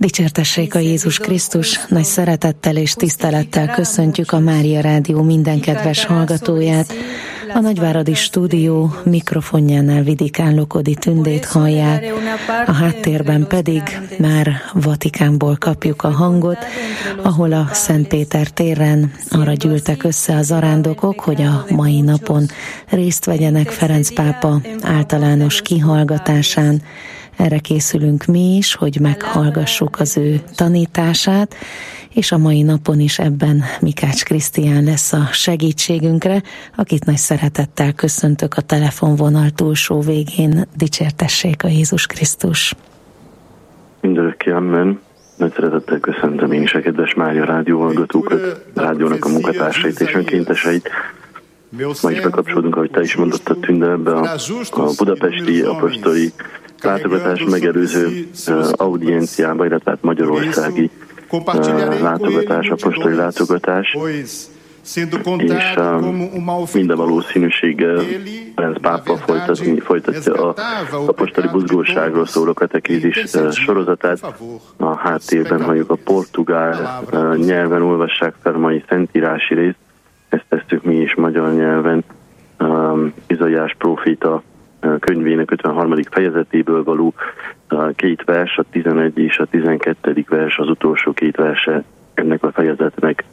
Dicsértessék a Jézus Krisztus, nagy szeretettel és tisztelettel köszöntjük a Mária Rádió minden kedves hallgatóját. A Nagyváradi Stúdió mikrofonjánál Vidikán Lokodi Tündét hallják, a háttérben pedig már Vatikánból kapjuk a hangot, ahol a Szent Péter téren arra gyűltek össze a zarándokok, hogy a mai napon részt vegyenek Ferenc pápa általános kihallgatásán. Erre készülünk mi is, hogy meghallgassuk az ő tanítását, és a mai napon is ebben Mikács Krisztián lesz a segítségünkre, akit nagy szeretettel köszöntök a telefonvonal túlsó végén. Dicsértessék a Jézus Krisztus! Mindörökké amen. Nagy szeretettel köszöntöm én is a kedves Mária Rádió hallgatókat, a rádiónak a munkatársait és önkénteseit. Ma is bekapcsolódunk, ahogy te is mondottad, Tünde, ebbe a budapesti apostoli látogatás megelőző audienciába, illetve magyarországi látogatás, apostoli látogatás, és minden valószínűséggel Ferenc pápa folytatja a apostoli buzgóságról szóló katekézis sorozatát. A háttérben halljuk a portugál nyelven olvassák fel mai szentírási részt, ezt tesszük mi is magyar nyelven, Izaiás próféta könyvének 53. fejezetéből való két vers, a 11 és a 12. vers, az utolsó két verse ennek a fejezetnek.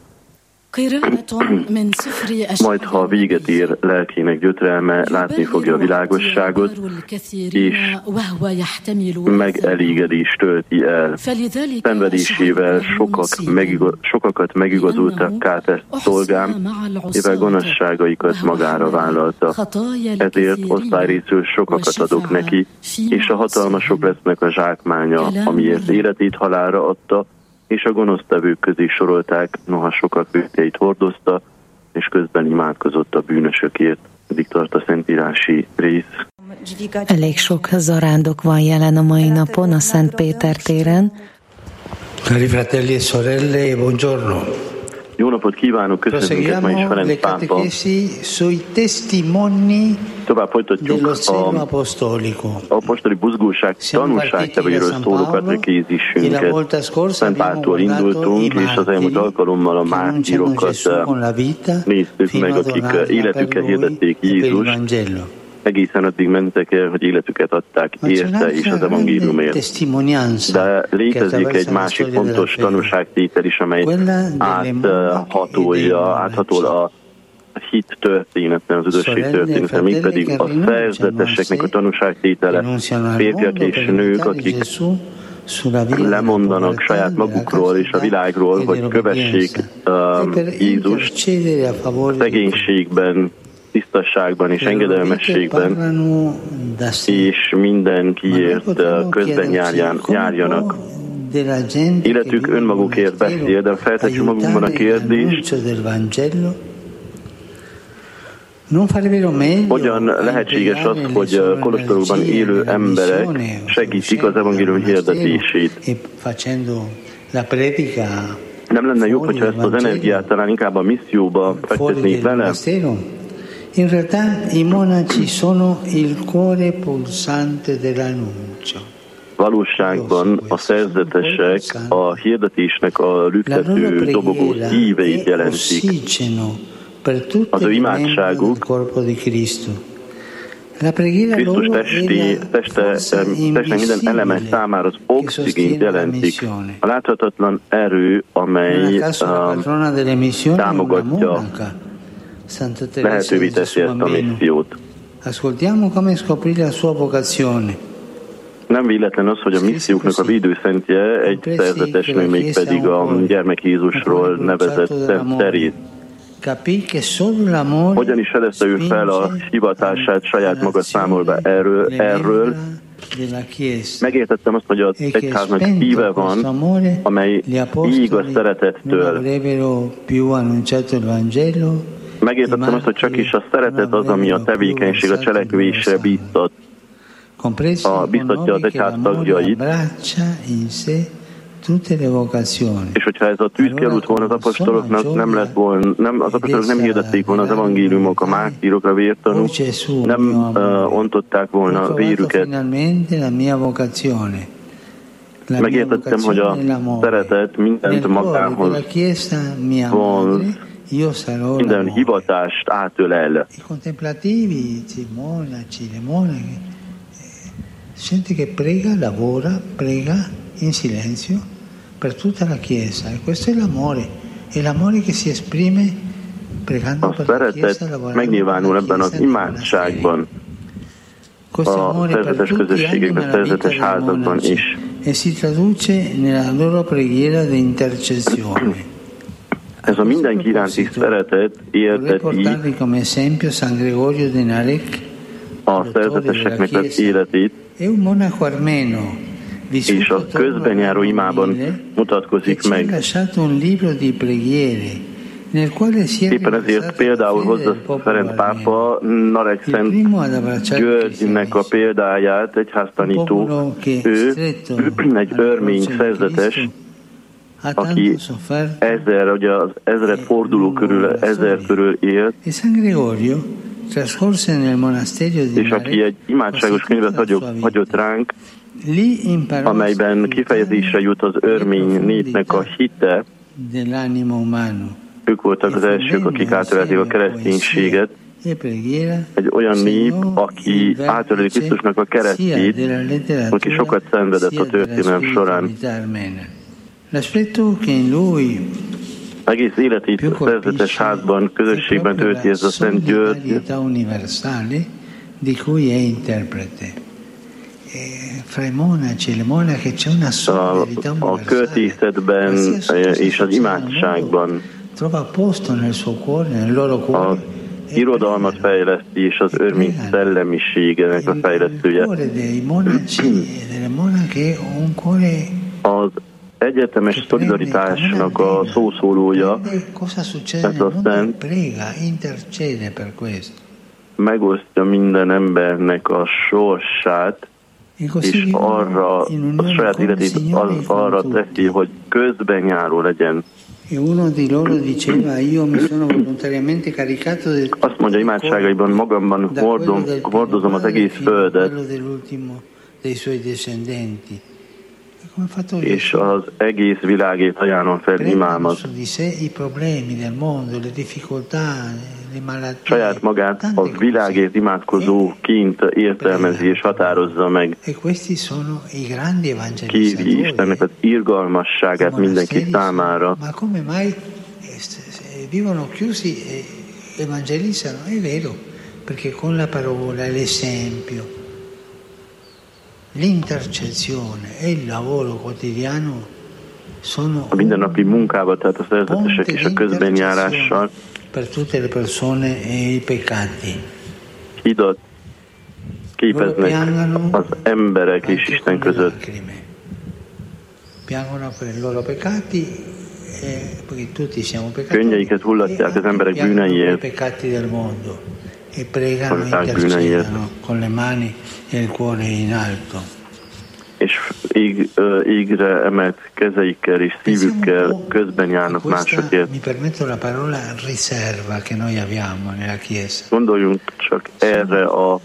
Majd, ha véget ér lelkének gyötrelme, látni fogja a világosságot, és megelégedést tölti el. Szenvedésével sokakat megigazultakká tett szolgám, mivel gonoszságaikat magára vállalta. Ezért osztályrészül sokakat adok neki, és a hatalmasok lesznek a zsákmánya, amiért életét halálra adta, és a gonosztevők közé sorolták, noha sokak bűneit hordozta, és közben imádkozott a bűnösökért. Eddig tart a szentírási rész. Elég sok zarándok van jelen a mai napon a Szent Péter téren. Cari fratelli e sorelle, buongiorno. Jó napot kívánok, köszönjük ma is Ferenc pápa. Tovább folytatjuk a apostoli buzgóság tanúságtevőiről szóló katekézisünket. Szent Páltól indultunk, és az elmúlt alkalommal a mártírokat néztük meg, akik életükkel hirdették Jézust. Egészen addig mentek el, hogy életüket adták érte és az evangéliumért. De létezik egy másik fontos tanúságtétel is, amely áthatol a hit története, az üdvösség története, mégpedig a szerzeteseknek a tanúságtétele, férfiak és nők, akik lemondanak saját magukról és a világról, hogy kövessék Jézust szegénységben, tisztasságban és engedelmességben, és mindenkiért közben járjanak. Életük önmagukért beszél, de feltetjük magunkban a kérdést, hogyan lehetséges az, hogy kolostorokban élő emberek segítik az evangélium hirdetését? Nem lenne jobb, hogyha ezt az energiát talán inkább a misszióba fektetnék vele? In realtà i monaci sono il cuore pulsante dell'annuncio. Valóságban a szerzetesek a hirdetésnek a lüktető, dobogó szíveit jelentik. Az ő imádságuk Krisztus testnek minden eleme számára az oxigént jelentik. A láthatatlan erő, amely támogatja, lehetővé teszi ezt a missziót. Nem véletlen az, hogy a misszióknak a védőszentje egy szerzetes nő, mégpedig a gyermek Jézusról nevezett Szent Teréz. Hogyan is fedezte ő fel a hivatását, saját maga számol be erről. Megértettem azt, hogy az egyháznak szíve van, amely ég a szeretettől. Megértettem azt, hogy csak is a szeretet az, ami a tevékenység, a cselekvésre biztatja az egyház tagjait. És hogyha ez a tűz kialudt volna az apostoloknak, az apostolok nem hirdették volna az evangéliumok, a mártírok, a vértanúk, nem ontották volna vérüket. Megértettem, hogy a szeretet mindent magához vonz, minden hivatást átölel. I contemplativi, i monaci, le monache, sente che prega in silenzio per tutta la Chiesa. E questo è l'amore che si esprime pregando A per la Chiesa. szeretet megnyilvánul ebben az imádságban, a szerzetes közösségekben, a szerzetes házakban is. E si traduce nella loro preghiera di intercessione. Ez a mindenki iránti szeretet élteti a szerzeteseknek az életét, és a közben járó imában mutatkozik meg. Éppen ezért például hozza Ferenc pápa Narek Szent Györgynek a példáját, egyháztanító, ő egy örmény szerzetes, aki ugye az ezred forduló körül, 1000 körül élt, és aki egy imádságos könyvet hagyott ránk, amelyben kifejezésre jut az örmény népnek a hite. Ők voltak az elsők, akik átölelték a kereszténységet. Egy olyan nép, aki átöleli Krisztusnak a keresztjét, aki sokat szenvedett a történelem során. Egész életét a szerzetes házban, közösségben tölti ez a Szent György, a költészetben és az imádságban az irodalmat fejleszti, és az örmény szellemiségenek a fejlesztője. Az egyetemes szolidaritásnak a szószólója, ez aztán megosztja minden embernek a sorsát, és arra a saját életét arra teszi, hogy közben járó legyen. Azt mondja imádságaiban, magamban hordozom az egész földet, és az egész világét ajánlom fel imámat. Saját magát a világért imádkozóként értelmezi és határozza meg. Kéri Istennek az irgalmasságát mindenki számára. A mindennapi munkával, tehát a szerzetesek és a közbenjárással hidat képeznek az emberek és Isten között. Könnyeiket hullatják az emberek bűneiért, a világ bűneiért, és égre emelt kezeikkel és szívükkel közben járnak másokért. Gondoljunk csak erre a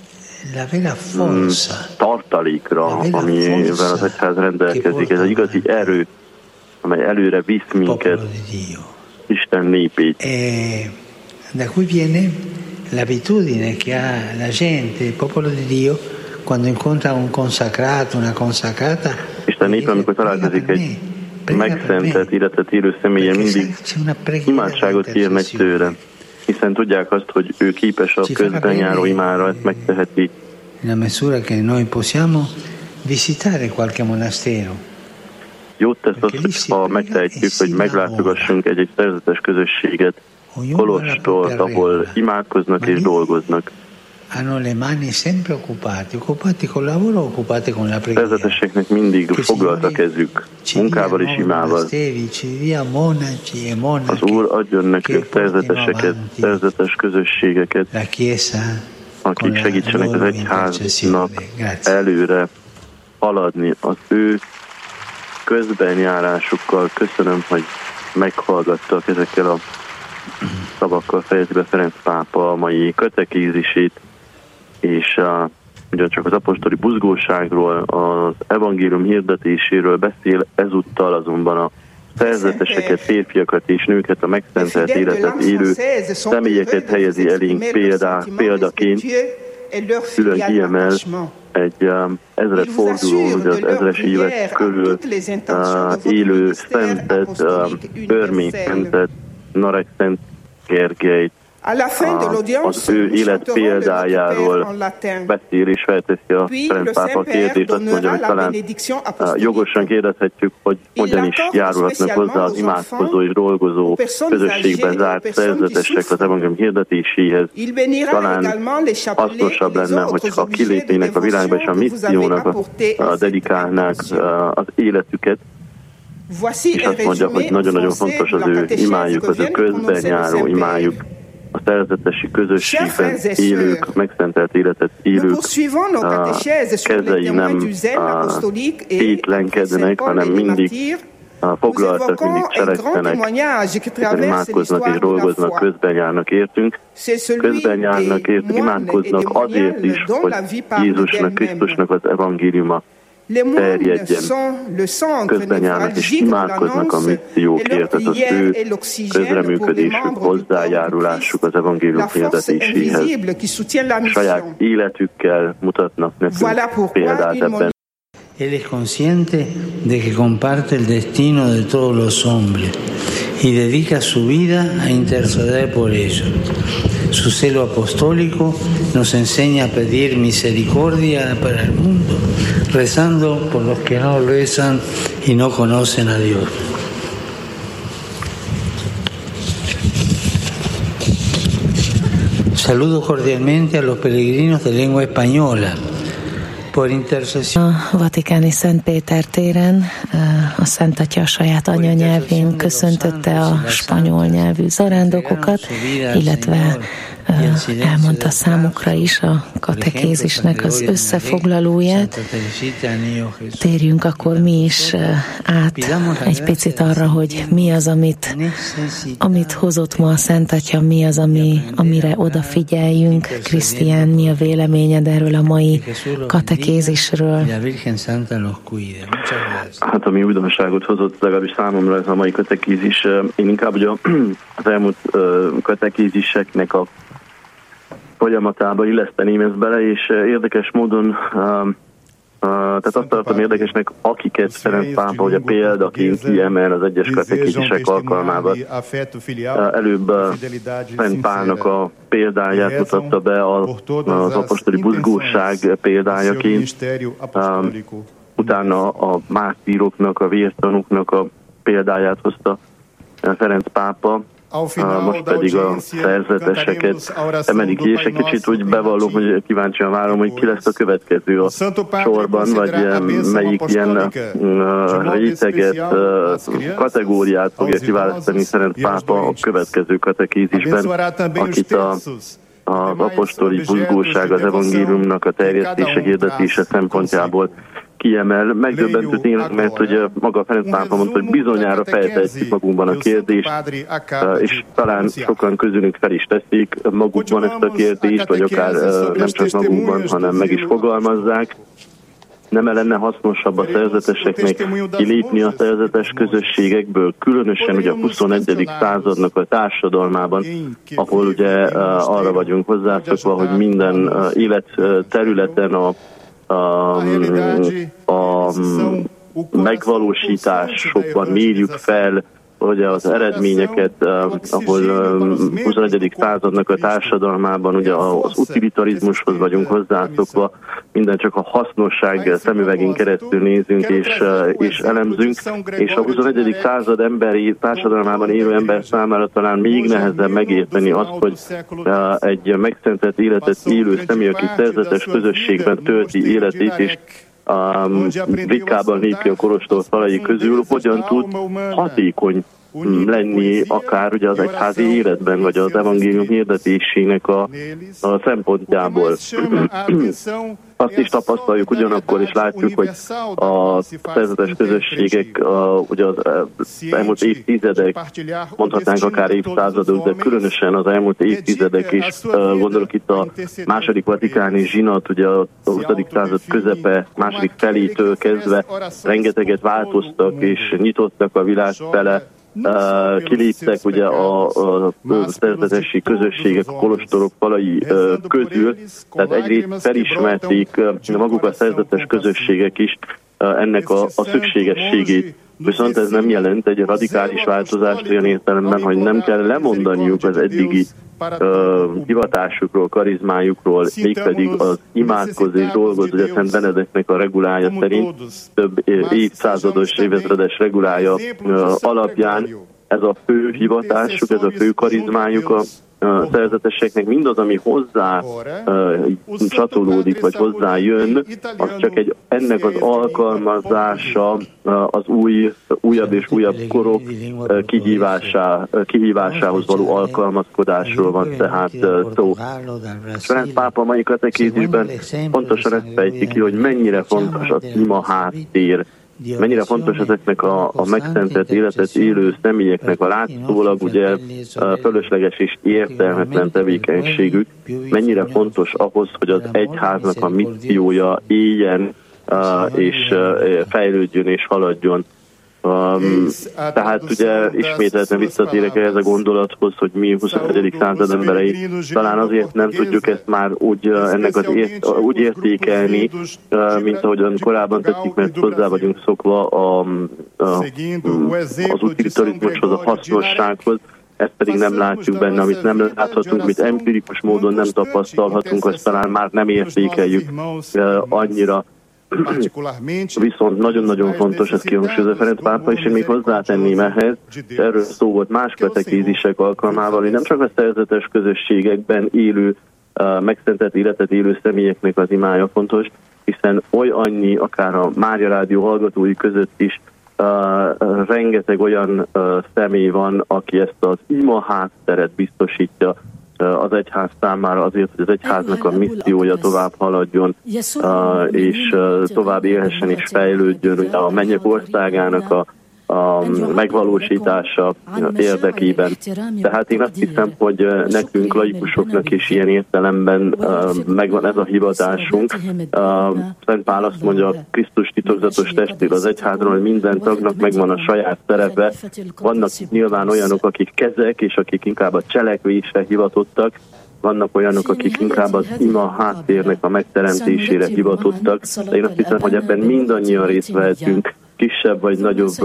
tartalékra, amivel az egyház rendelkezik. Ez egy igazi erő, amely előre visz minket, Isten népét. Da cui viene l'abitudine che ha la gente, il popolo di Dio, quando incontra un consacrato, una consacrata. Isten népe, amikor találkozik egy megszentelt, illetve élő személyen, mindig imádságot kérnek tőle, hiszen tudják azt, hogy ő képes a közben járó imára, ezt megteheti. Nella misura che noi possiamo visitare qualche monastero. Jót tesz az, ha megtehetjük, hogy meglátogassunk egy szerzetes közösséget, kolostort, ahol imádkoznak és dolgoznak. Szerzeteseknek mindig foglalt a kezük, munkával és imával. Az Úr adjon nekünk szerzeteseket, szerzetes közösségeket, akik segítsenek az egyháznak előre haladni az ő közbenjárásukkal. Köszönöm, hogy meghallgattak, ezekkel a szavakkal fejezi be Ferenc pápa a mai katekézisét, és ugyancsak az apostoli buzgóságról, az evangélium hirdetéséről beszél, ezúttal azonban a szerzeteseket, férfiakat és nőket, a megszentelt életet élő személyeket helyezi elénk példaként, külön kiemel egy ezredfordulón, ugye az ezres évek körül élő szentet, Örmény szentet, Narek Szent Gergelyt, az ő élet példájáról beszél és felteszi a Ferenc pápa kérdést, azt mondja, hogy talán jogosan kérdezhetjük, hogy hogyan is járulhatnak hozzá az imádkozó és dolgozó közösségben zárt szerzetesek az evangélium hirdetéséhez. Talán hasznosabb lenne, hogyha kilépnének a világba és a missziónak dedikálnák az életüket, és azt mondja, hogy nagyon-nagyon fontos az ő imájuk, az ő közben járó imájuk, a szerzetesi közösségben élők, megszentelt életet élők kezei nem tétlenkednek, hanem mindig foglaltak, mindig cselekszenek, hiszen imádkoznak és dolgoznak, közben járnak értünk, imádkoznak azért is, hogy Jézusnak, Krisztusnak az evangéliuma terjedjen, közben járnak és imádkoznak a missziókért, tehát az ő közreműködésük, hozzájárulásuk az evangélium hirdetéséhez. Saját életükkel mutatnak nekünk példát ebben. Él es consciente de que comparte el destino de todos los hombres y dedica su vida a interceder por ellos. Su celo apostólico nos enseña a pedir misericordia para el mundo, rezando por los que no rezan y no conocen a Dios. Saludo cordialmente a los peregrinos de lengua española. A vatikáni Szent Péter téren a Szent Atya a saját anyanyelvén köszöntötte a spanyol nyelvű zarándokokat, illetve elmondta számukra is a katekézisnek az összefoglalóját. Térjünk akkor mi is át egy picit arra, hogy mi az, amit hozott ma a Szent Atya, mi az, amire odafigyeljünk. Krisztián, mi a véleményed erről a mai katekézisről? Hát ami újdonságot hozott, legalábbis számomra ez a mai katekézis. Én inkább ugye az elmúlt katekéziseknek a folyamatába illeszteném ezt bele, és érdekes módon, tehát azt tartom érdekesnek, akiket Ferenc pápa, hogy a példaként kiemel az egyes katekézisek alkalmával. Előbb Szent Pálnak a példáját mutatta be az apostoli buzgóság példájaként, utána a mártíroknak, a vértanúknak a példáját hozta Ferenc pápa, most pedig a szerzeteseket emelik ki, és egy kicsit úgy bevallom, hogy kíváncsian várom, hogy ki lesz a következő a sorban, vagy melyik ilyen réteget, kategóriát fogja kiválasztani Ferenc pápa a következő katekézisben, akit az apostoli buzgóság, az evangéliumnak a terjesztése, hirdetése szempontjából kiemel. Megdöbbentő tényleg, mert hogy maga Ferenc pápa mondta, hogy bizonyára feltehetjük magunkban a kérdést, és talán sokan közülünk fel is teszik magukban ezt a kérdést, vagy akár nem csak magukban, hanem meg is fogalmazzák. Nem lenne hasznosabb a szerzeteseknek kilépni a szerzetes közösségekből, különösen ugye a 21. századnak a társadalmában, ahol ugye arra vagyunk hozzászokva, hogy minden életterületen a megvalósításokban mérjük fel, hogy az eredményeket, ahol 21. századnak a társadalmában ugye az utilitarizmushoz vagyunk hozzászokva, minden csak a hasznosság szemüvegén keresztül nézünk és elemzünk, és a 21. század emberi társadalmában élő ember számára talán még nehezebb megérteni azt, hogy egy megszentelt életet élő személy, aki szerzetes közösségben tölti életét, és ritkábban lépi a kolostor falai közül, hogyan tud hatékony lenni akár ugye az egyházi életben, vagy az evangélium hirdetésének a szempontjából. Azt is tapasztaljuk ugyanakkor, és látjuk, hogy a szerzetes közösségek, ugye az elmúlt évtizedek, mondhatnánk akár évszázadok, de különösen az elmúlt évtizedek, és gondolok itt a második vatikáni zsinat, ugye a 20. század közepe, második felétől kezdve rengeteget változtak, és nyitottak a világ fele, kiléptek ugye a szerzetesi közösségek, a kolostorok falai közül, tehát egyrészt felismerték maguk a szerzetes közösségek is ennek a szükségességét. Viszont ez nem jelent egy radikális változást olyan értelemben, hogy nem kell lemondaniuk az eddigi hivatásukról, karizmájukról, mégpedig az imádkozás dolgot, ugye Szent Benedeknek a regulája szerint, több évszázados, évezredes regulája alapján ez a fő hivatásuk, ez a fő karizmájuk a szerzeteseknek, mindaz, ami hozzá csatolódik, vagy hozzá jön, az csak ennek az alkalmazása az újabb és újabb korok kihívásához való alkalmazkodásról van tehát szó. Ferenc pápa mai katekézisben pontosan ezt fejti ki, hogy mennyire fontos az ima háttér, mennyire fontos ezeknek a megszentelt életet élő személyeknek a látszólag ugye fölösleges és értelmetlen tevékenységük, mennyire fontos ahhoz, hogy az egyháznak a missziója éljen és fejlődjön és haladjon. Tehát ugye ismételten visszatérek ehhez a gondolathoz, hogy mi 21. század emberei talán azért nem tudjuk ezt már úgy értékelni, mint ahogyan korábban tettük, mert hozzá vagyunk szokva az utilitarizmushoz, a hasznossághoz. Ezt pedig nem látjuk benne, amit nem láthatunk, amit empirikus módon nem tapasztalhatunk, azt talán már nem értékeljük annyira. Viszont nagyon-nagyon fontos, ez kihangsúlyozza Ferenc pápa, és én még hozzátenném ehhez, erről szó volt más katekézisek alkalmával, hogy nem csak a szerzetes közösségekben élő, megszentelt életet élő személyeknek az imája fontos, hiszen annyi, akár a Mária Rádió hallgatói között is rengeteg olyan személy van, aki ezt az ima hátteret biztosítja az egyház számára azért, hogy az egyháznak a missziója tovább haladjon, és tovább élhessen és fejlődjön a mennyek országának a megvalósítása érdekében. Tehát én azt hiszem, hogy nekünk, laikusoknak is ilyen értelemben megvan ez a hivatásunk. Szent Pál azt mondja, a Krisztus titokzatos testér az egyházról, hogy minden tagnak megvan a saját szerepe. Vannak nyilván olyanok, akik kezek, és akik inkább a cselekvésre hivatottak. Vannak olyanok, akik inkább az ima háttérnek a megteremtésére hivatottak. De én azt hiszem, hogy ebben mindannyian részt vehetünk, kisebb vagy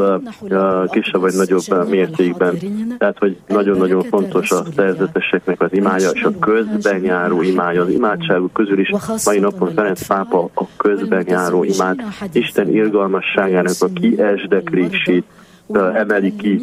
nagyobb mértékben. Tehát, hogy nagyon-nagyon fontos a szerzeteseknek az imája, és a közben járó imája. Az imádságok közül is mai napon Ferenc pápa a közben járó imát, Isten irgalmasságának a kiesdeklését emeli ki.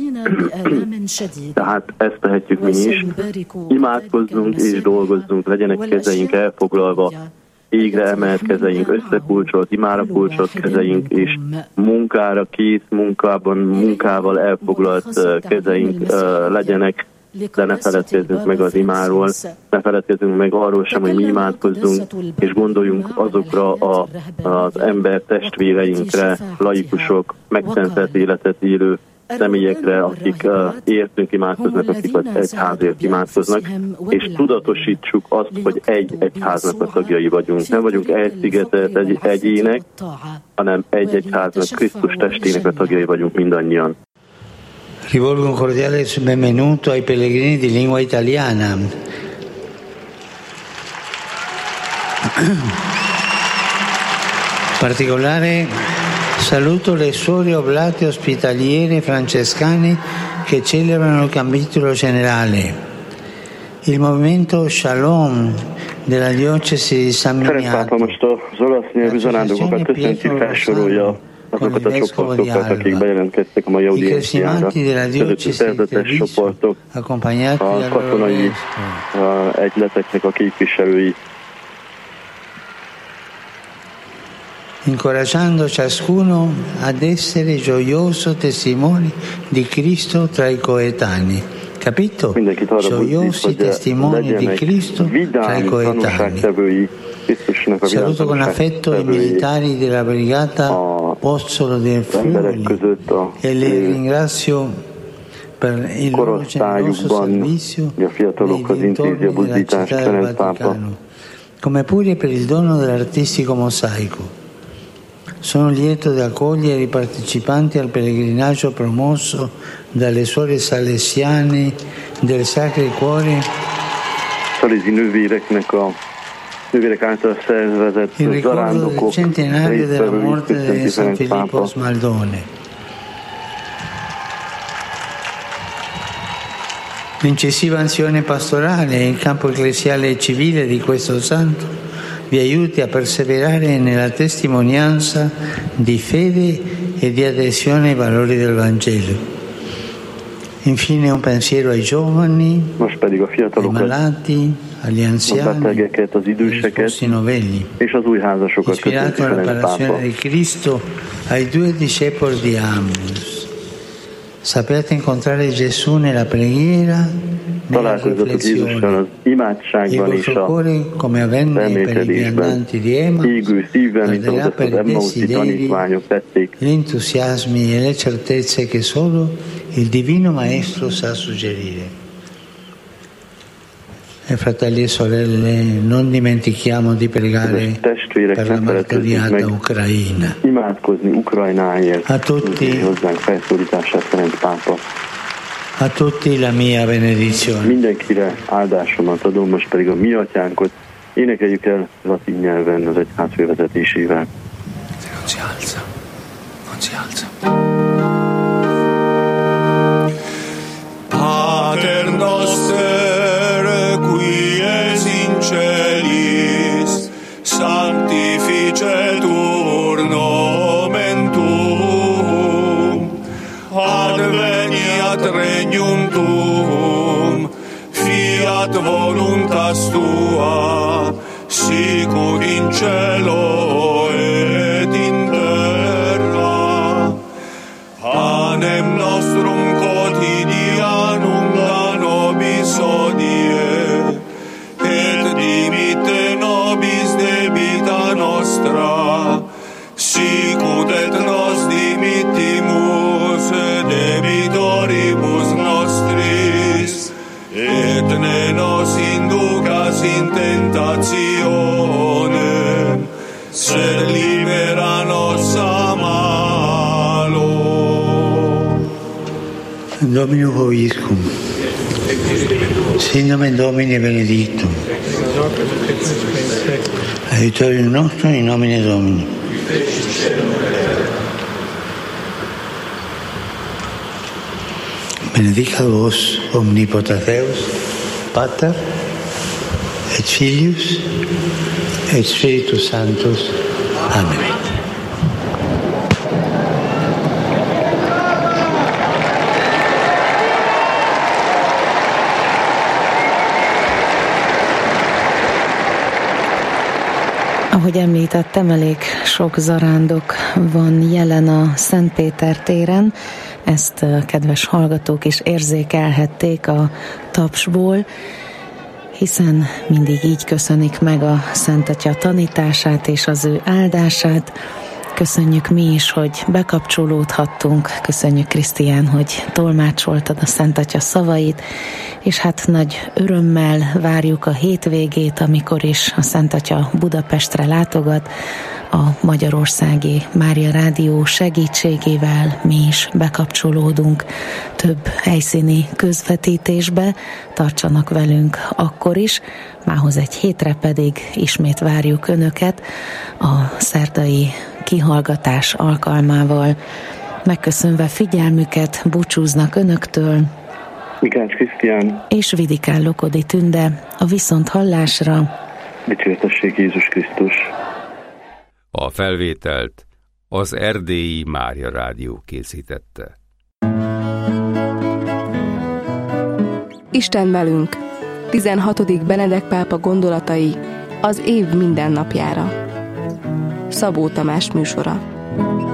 Tehát ezt tehetjük mi is. Imádkozzunk és dolgozzunk, legyenek kezeink elfoglalva, égre emelt kezeink, összekulcsolt, imára kulcsolt kezeink, és munkára kész, munkával elfoglalt kezeink legyenek, de ne feledkezzünk meg az imáról, ne feledkezzünk meg arról sem, hogy mi imádkozzunk, és gondoljunk azokra az ember testvéreinkre, laikusok, megszentelt életet élő személyekre, akik értünk imádkoznak, akik az egyházért imádkoznak, és tudatosítsuk azt, hogy egy egyháznak a tagjai vagyunk. Nem vagyunk elszigetelt egyének, hanem egy egyháznak, Krisztus testének a tagjai vagyunk mindannyian. Rivolgo un cordiale benvenuto ai pellegrini di lingua italiana. Particolare saluto le suore oblate ospitaliere francescane che celebrano il capitolo generale. Il movimento Shalom della diocesi di San Miniato. Most az olasz nyelvű zarándokokat köszönti, felsorolja azokat a csoportokat, akik bejelentkeztek a mai audienciára. Közöttük szerzetes csoportok, a katonai egyleteknek a képviselői. incoraggiando ciascuno ad essere gioioso testimoni di Cristo tra i coetanei. Capito? Gioiosi testimoni di Cristo tra i coetanei. Saluto con affetto i militari della brigata Pozzolo del Friuli e li ringrazio per il loro generoso servizio nei dintorni della città del Vaticano, come pure per il dono dell'artistico mosaico. Sono lieto di accogliere i partecipanti al pellegrinaggio promosso dalle suore salesiane del Sacro Cuore. Il ricordo del centenario della morte di San Filippo Smaldone. L'incisiva azione pastorale in campo ecclesiale e civile di questo santo vi aiuti a perseverare nella testimonianza di fede e di adesione ai valori del Vangelo. Infine un pensiero ai giovani, ai malati, agli anziani, agli sposi novelli, ispirato alla passione di Cristo ai 2 discepoli di Emmaus. Sapete incontrare Gesù nella preghiera, nella riflessione. Il vostro cuore, come avvenne per i viandanti di Emmaus, arderà per i desideri, gli entusiasmi e le certezze che solo il Divino Maestro sa suggerire. E fratelli e sorelle, non dimentichiamo di pregare per la martoriata Ucraina. A tutti la mia benedizione. Mindenkire áldásomat adom, most pedig a mi atyánkot énekeljük el latin nyelven az egyház fővezetésével. Non si alza. Pater noster, qui es in celis, sanctificetur nomen tuum, adveniat regnum tuum, fiat voluntas tua, sicut in cielo et in terra. Panem nostrum quotidianum da nobis hodie, et dimitte nobis debita nostra, sicut et nos dimittimus debitoribus nostris, et ne nos inducas in tentationem, sed libera nos a malo. Dominum vobiscum. Sin nomen Domini benedictum. Aiutorium nostrum in nomine Domini. Benedicat vos omnipotens Deus, Pater et Filius et Spiritus Sanctus. Amen. Ahogy említettem, elég sok zarándok van jelen a Szentpéter téren. Ezt kedves hallgatók is érzékelhették a tapsból, hiszen mindig így köszönik meg a Szent Atya tanítását és az ő áldását. Köszönjük mi is, hogy bekapcsolódhattunk, köszönjük Krisztián, hogy tolmácsoltad a Szent Atya szavait, és hát nagy örömmel várjuk a hétvégét, amikor is a Szent Atya Budapestre látogat, a Magyarországi Mária Rádió segítségével mi is bekapcsolódunk több helyszíni közvetítésbe, tartsanak velünk akkor is, mához egy hétre pedig ismét várjuk Önöket a szerdai kihallgatás alkalmával. Megköszönve figyelmüket búcsúznak Önöktől Mikács Krisztián és Vidikán Lokodi Tünde a viszonthallásra. Dicsértessék Jézus Krisztus. A felvételt az Erdélyi Mária Rádió készítette. Isten velünk. 16. Benedek pápa gondolatai az év minden napjára. Szabó Tamás műsora.